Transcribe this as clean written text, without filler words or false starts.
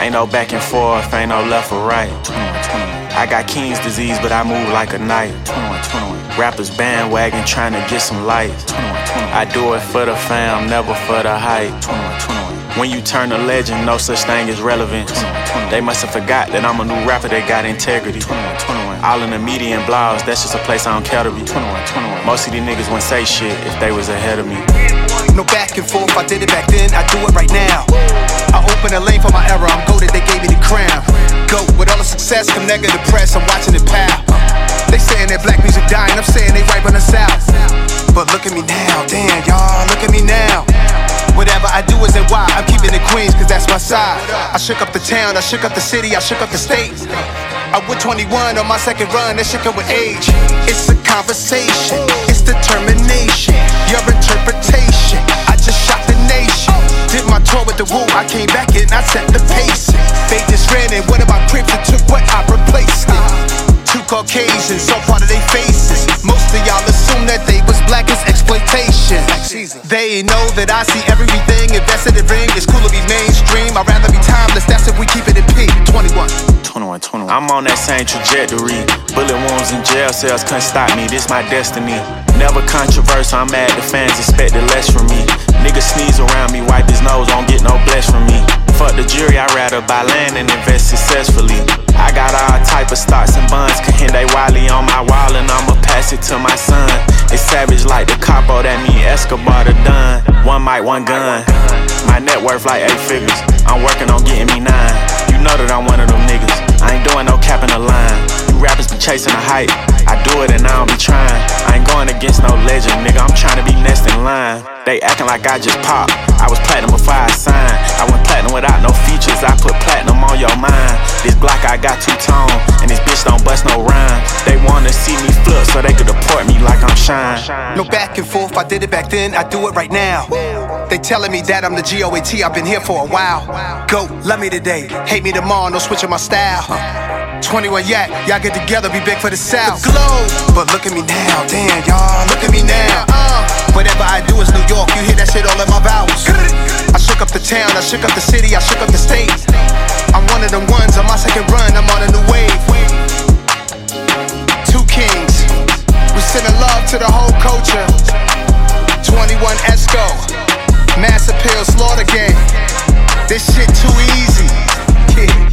Ain't no back and forth, ain't no left or right. I got King's disease, but I move like a knight. Rappers bandwagon trying to get some light. I do it for the fam, never for the hype. When you turn a legend, no such thing as relevance. They must have forgot that I'm a new rapper that got integrity. All in the media and blogs, that's just a place I don't care to be. Most of these niggas wouldn't say shit if they was ahead of me. No back and forth, I did it back then, I do it right now. I open a lane for my era, I'm goated, they gave me the crown. Go with all the success, come negative press, I'm watching it pow. They saying that black music dying, I'm saying they right on the south. But look at me now, damn y'all, look at me now. Whatever I do is in why, I'm keeping it Queens cause that's my side. I shook up the town, I shook up the city, I shook up the state. I went 21 on my second run, that shit come with age. It's a conversation, it's determination, your interpretation. I just shocked the nation. Did my tour with the Woo, I came back and I set the pace. They just ran in, what about Crips and took what I replaced it. Two Caucasians, so part of their faces. Most of y'all assume that they was black as exploitation. They know that I see everything invested in ring. It's cool to be mainstream, I'd rather be timeless, that's if we keep it in P. 21. I'm on that same trajectory. Bullet wounds in jail cells couldn't stop me, this my destiny. Never controversial, I'm mad the fans expected less from me. Niggas sneeze around me, wipe his nose, won't get no bless from me. Fuck the jury, I'd rather buy land and invest successfully. I got all type of stocks and bonds, Kahinde Wiley on my wall and I'ma pass it to my son. It's savage like the capo, that mean Escobar the Don. One mic, one gun. My net worth like 8 figures, I'm working on getting me 9. You know that I'm one of them niggas, I ain't doing no cap in the line. You rappers be chasing the hype, I do it and I don't be trying. I ain't going against no legend, nigga, I'm trying to be next in line. They acting like I just popped, I was platinum before I signed. I went platinum without no features, I put platinum on your mind. This Glock I got 2-tone, and this bitch don't bust no rhyme. They wanna see me flip so they could deport me like I'm Shine. No back and forth, I did it back then, I do it right now. They telling me that I'm the GOAT, I've been here for a while. Go, love me today, hate me tomorrow, no switching my style. 21 Yak, y'all get together, be big for the South. The globe. But look at me now, damn y'all, look at me now. Whatever I do is New York, you hear that shit all in my vowels. I shook up the town, I shook up the city, I shook up the state. I'm one of them ones on my second run, I'm on a new wave. Two kings, we sending love to the whole culture. 21 Esco, Mass Appeal, Slaughter Gang. This shit too easy. Yeah.